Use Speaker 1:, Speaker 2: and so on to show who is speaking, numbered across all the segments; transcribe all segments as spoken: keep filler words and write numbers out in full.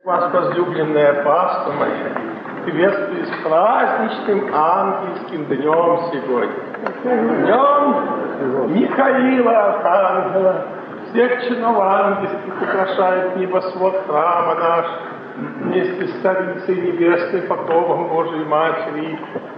Speaker 1: Вас, возлюбленная паства моя, приветствую с праздничным ангельским днем сегодня. Днем Михаила Архангела, всех чинов ангельских украшает небосвод храма наш, вместе с Царицей Небесной, покровом Божией Матери,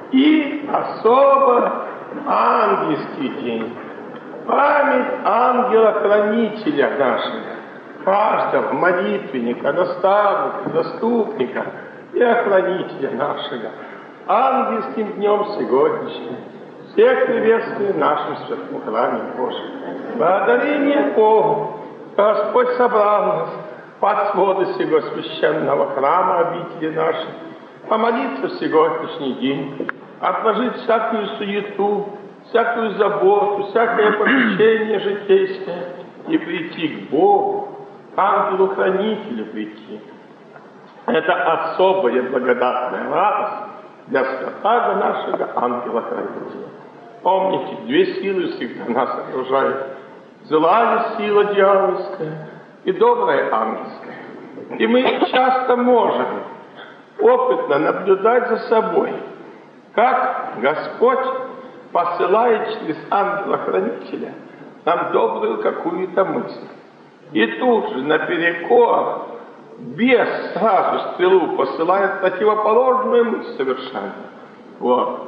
Speaker 1: и особо ангельский день, память ангела-хранителя нашего, каждого молитвенника, наставника, заступника и охранителя нашего. Ангельским днем сегодняшним всех приветствую в нашем святом храме Божьем. Благодарение Богу, Господь собрал нас под своды сего священного храма обители нашей, помолиться в сегодняшний день, отложить всякую суету, всякую заботу, всякое попечение житейское и прийти к Богу, ангелу-хранителю прийти. Это особая благодатная радость для святаго нашего ангела-хранителя. Помните, две силы всегда нас окружают. Злая сила дьявольская и добрая ангельская. И мы часто можем опытно наблюдать за собой, как Господь посылает через ангела-хранителя нам добрую какую-то мысль. И тут же наперекор бес сразу стрелу посылает противоположную мысль совершенно. Вот.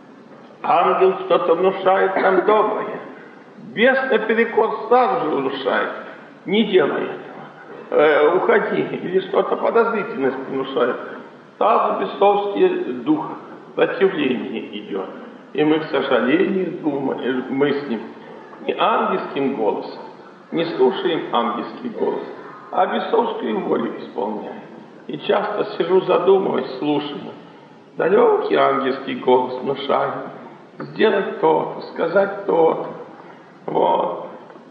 Speaker 1: Ангел что-то внушает нам доброе. Бес наперекор сразу же внушает. Не делай этого. Э, уходи. Или что-то подозрительность внушает. Сразу бесовский дух противления идет. И мы, к сожалению, думаем, мыслим не ангельским голосом, не слушаем ангельский голос, а бесовскую волю исполняем. И часто сижу, задумываясь, слушаю. Далекий ангельский голос внушает сделать то-то, сказать то-то. Вот.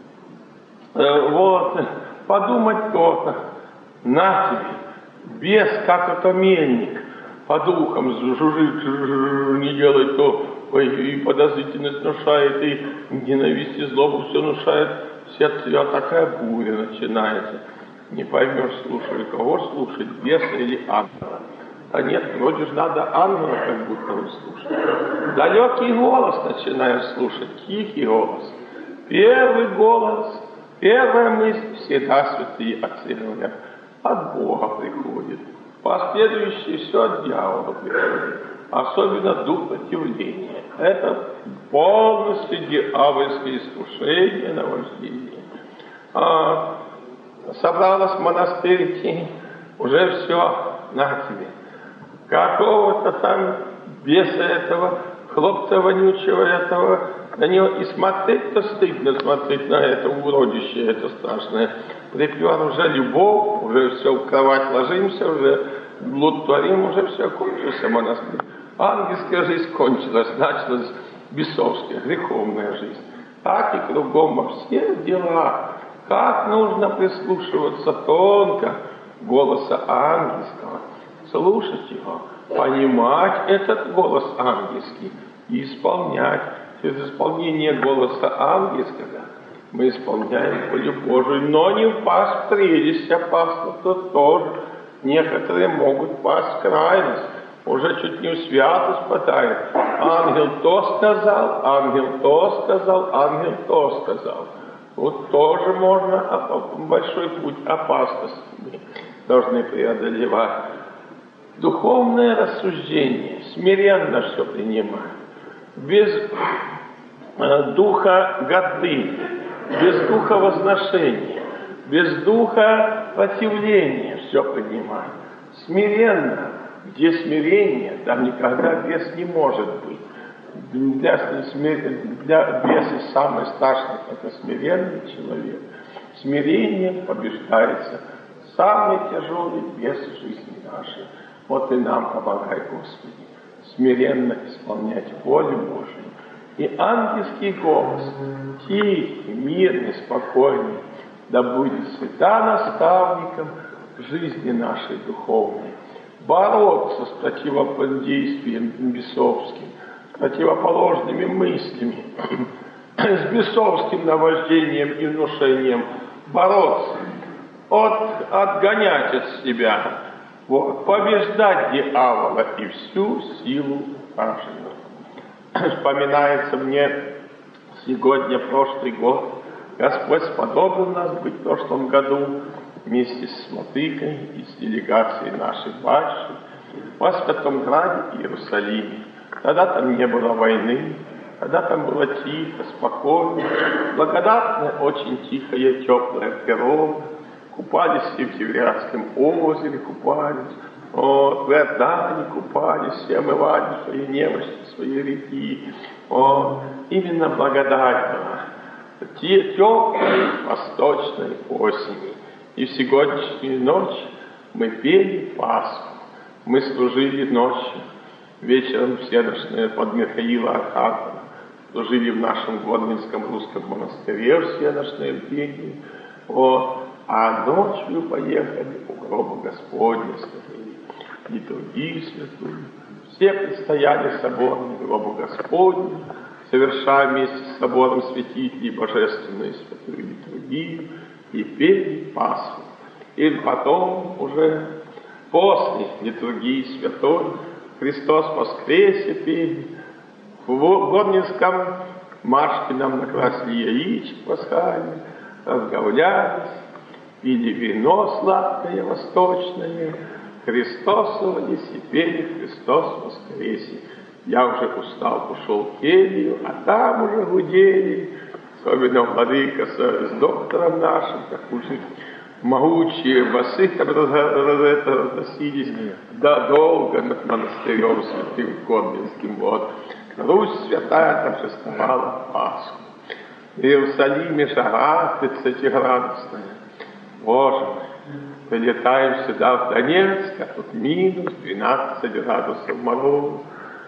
Speaker 1: Э, вот. Подумать то-то. На тебе. Бес, как это мельник, по духам жужжит, не делай то, и подозрительность внушает, и ненависть и злобу все внушает. В сердце его такая буря начинается. Не поймешь, слушай, кого слушать, беса или ангела. А нет, вроде же надо ангела как будто бы слушать. Далекий голос начинаешь слушать, тихий голос. Первый голос, первая мысль всегда святые отцы говорят, от Бога приходит. Последующие все от дьявола приходит. Особенно дух противления. Это полностью дьявольское искушение, наваждение. А, собралась в монастырь идти, уже все на тебе. Какого-то там беса этого, хлопца вонючего этого, на него и смотреть-то стыдно смотреть на это уродище, это страшное. Припер уже любовь, уже все в кровать ложимся, уже блуд творим, уже все кончился монастырь. Ангельская жизнь кончилась, началась бесовская, греховная жизнь. Так и кругом во всех делах. Как нужно прислушиваться тонко голоса ангельского, слушать его, понимать этот голос ангельский и исполнять. Через исполнение голоса ангельского мы исполняем волю Божию, но не впасть в прелесть опасно, то тоже. Некоторые могут пасть в крайность. Уже чуть не в святость падает. Ангел то сказал, ангел то сказал, ангел то сказал. Вот тоже можно большой путь опасности должны преодолевать. Духовное рассуждение, смиренно все принимать. Без э, духа горды, без духа возношения, без духа противления все принимать. Смиренно. Где смирение, там никогда бес не может быть. Для, для беса самый страшный – это смиренный человек. Смирение побеждается. Самый тяжелый бес в жизни нашей. Вот и нам помогай, Господи, смиренно исполнять волю Божию. И ангельский голос, тихий, мирный, спокойный, да будет всегда наставником жизни нашей духовной. Бороться с противодействием бесовским, с противоположными мыслями, с бесовским наваждением и внушением. Бороться. от, отгонять от себя, вот, побеждать дьявола и всю силу нашего. Вспоминается мне сегодня прошлый год. Господь сподобил нас быть в прошлом году вместе с Владыкой и с делегацией нашей батюшки во Святом Граде Иерусалиме. Тогда там не было войны, тогда там было тихо, спокойно, благодатная, очень тихая, теплая природа. Купались и в Тевриадском озере, купались, вот, в Иордане купались, все омывали свои немощи, свои реки. Вот. Именно благодать была. Те теплые восточной осени. И в сегодняшнюю ночь мы пели Пасху. Мы служили ночью, вечером всеночное под Михаила Архангела. Служили в нашем Гвардинском русском монастыре всеночное пение. Вот. А ночью поехали у гроба Господня, служили литургию святую. Все предстояли собором гробу Господню, совершая вместе с собором святителей божественную святую литургию и пели Пасху. И потом уже после литургии святой Христос воскресе пели. В Горнинском маршке нам накрасили яичек пасхальных, разговлялись, пили вино сладкое восточное, Христос родился, и пели Христос воскресе. Я уже устал, ушел в келью, а там уже гудели, особенно владыка с, с доктором нашим, как уже могучие басы там разносились, да долго над монастырем святым Горнинским. Вот. Русь святая торжествовала Пасху. В Иерусалиме жара тридцатиградусная. Боже мой, прилетаем сюда в Донецк, а тут минус двенадцать градусов мороза.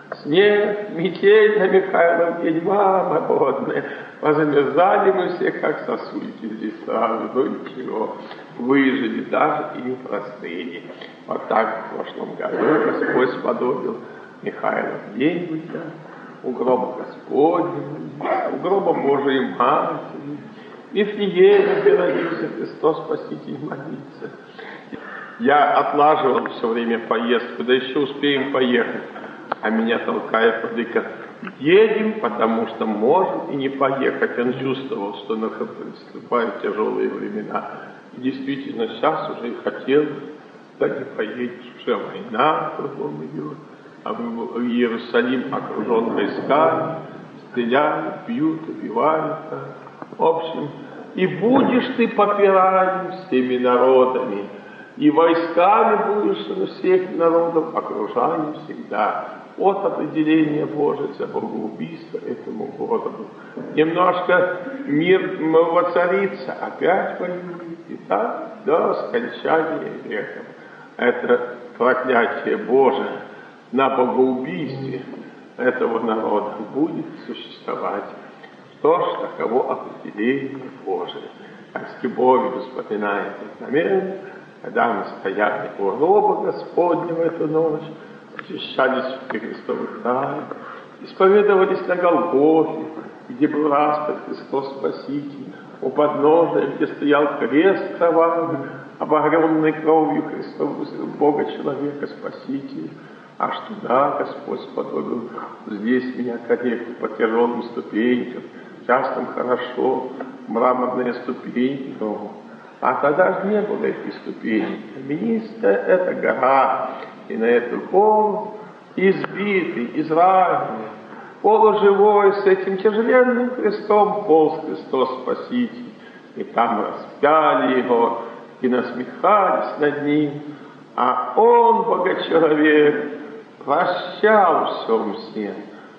Speaker 1: Снег, метель на Михайлов день, мама водная. Позамерзали мы все, как сосульки здесь сразу. Ну ничего, выжили даже и не простыли. Вот так в прошлом году Господь сподобил Михайлов день быть, у гроба Господня, у гроба Божией Матери. И в Вифлееме родился Христос Спаситель молиться. Я отлаживал все время поездку, да еще успеем поехать. А меня толкает владыка: едем, потому что можем и не поехать. Он чувствовал, что наступают тяжелые времена. И действительно, сейчас уже и хотел, да не поедешь, уже война кругом идет. А в Иерусалим окружен войсками, стреляют, бьют, убивают. В общем, и будешь ты попираем всеми народами, и войсками будешь всех народов окружаем всегда. Вот определение Божие за богоубийство этому городу. Немножко мир воцарится, опять воюет, и так до скончания века. Это проклятие Божие на богоубийстве этого народа будет существовать. Что ж, таково определение Божие. Как с любовью вспоминает намеренно, когда мы стояли у гроба Господня в эту ночь, очищались в Христовых тайнах, исповедовались на Голгофе, где был распят Христос Спаситель, у подножия, где стоял крест кровавый, обогренный кровью Христового Бога человека Спасителя. Аж туда Господь сподобил здесь меня корректно по тяжелым ступенькам, часто хорошо, мраморные ступеньки. А тогда же не было этих ступеней. Каменистая — это гора, и на эту гору избитый, израненный, полуживой, с этим тяжеленным крестом полз Христос Спаситель. И там распяли его, и насмехались над ним. А он, Богочеловек, прощал всем всем,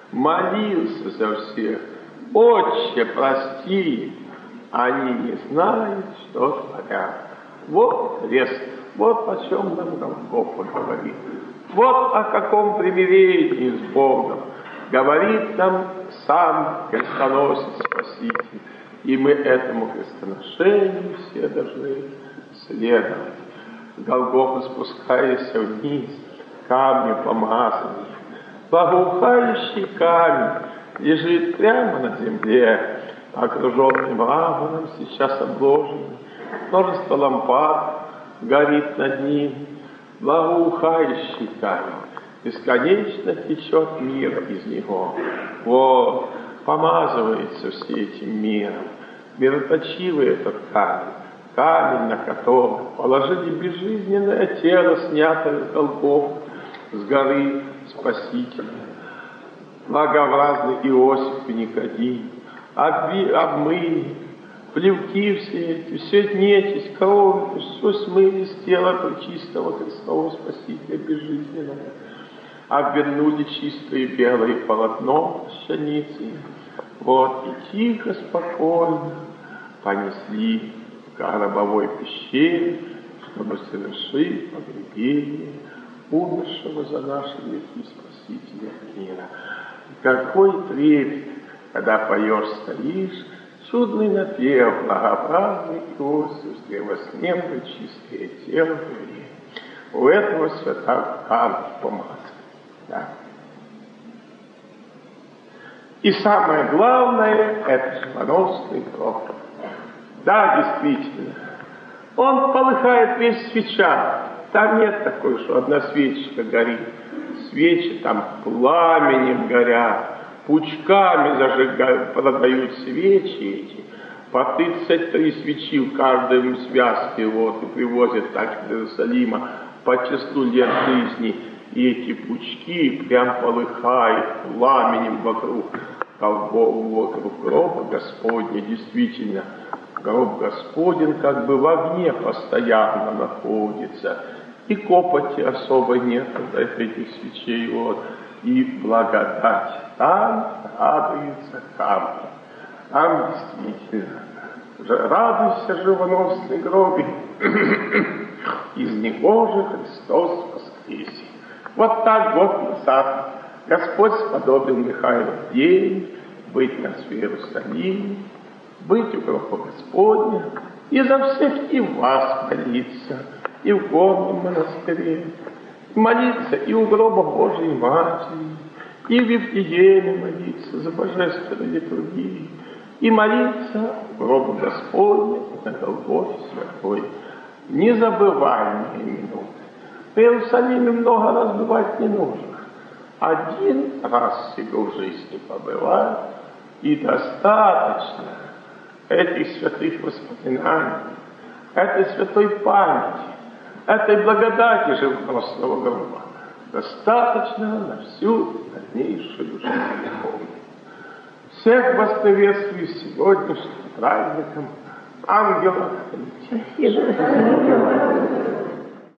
Speaker 1: молился за всех. Отче, прости, они не знают, что творят. Вот крест, вот о чем нам Голгофа говорит. Вот о каком примирении с Богом говорит нам сам крестоносец Спаситель. И мы этому крестоношению все должны следовать. Голгофа, спускаясь вниз, камню помазанный, благоухающий камень лежит прямо на земле, окруженный мрамором, сейчас обложенный. множество лампад горит над ним, благоухающий камень. Бесконечно течет мир из него. Вот, помазывается все этим миром. Мироточивый этот камень, камень, на котором положили безжизненное тело, снятое с Голгофы, с горы Спасителя. Благообразный Иосиф и Никодим обви, обмыли, плевки все эти, все нечисть, кровь, все смыли с тела пречистого Христового Спасителя безжизненного, обвернули чистое белое полотно пшеницы, вот, и тихо, спокойно понесли к гробовой пещере, чтобы совершить погребение умершего за наши грехи Спасителя мира. И какой трепет, когда поешь, стоишь, чудный напев, благообразный Иосиф, где с неба чистое тело твое. У этого святого камня помазан. Да. И самое главное, это смоносный гроб. Да, действительно, он полыхает весь в свечах. Там нет такой, что одна свечка горит. Свечи там пламенем горят, пучками зажигают, продают свечи эти. По тридцать три свечи в каждой связке вот, и привозят так из Иерусалима по числу лет жизни. И эти пучки прям полыхают пламенем вокруг, вокруг гроба Господня. Действительно, гроб Господень как бы в огне постоянно находится. И копоти особо нет от этих свечей. Вот. И благодать. Там радуется камень. Там действительно. Радуйся, живоносный гробе. Из него же Христос воскресе. Вот так год назад Господь сподобил Михаилу день быть на в Иерусалиме, быть у гроба Господня и за всех и вас молиться, и в горном монастыре, молиться и у гроба Божией Матери, и в Вифлееме молиться за божественной литургией, и молиться у гроба Господня на Голгофе святой. Незабываемые минуты. В Иерусалиме много раз бывать не нужно. Один раз себе в жизни побывать, и достаточно этих святых воспоминаний, этой святой памяти, этой благодати живоносного гроба. Достаточно на всю дальнейшую жизнь. Всех вас приветствую сегодняшним праздником ангелов.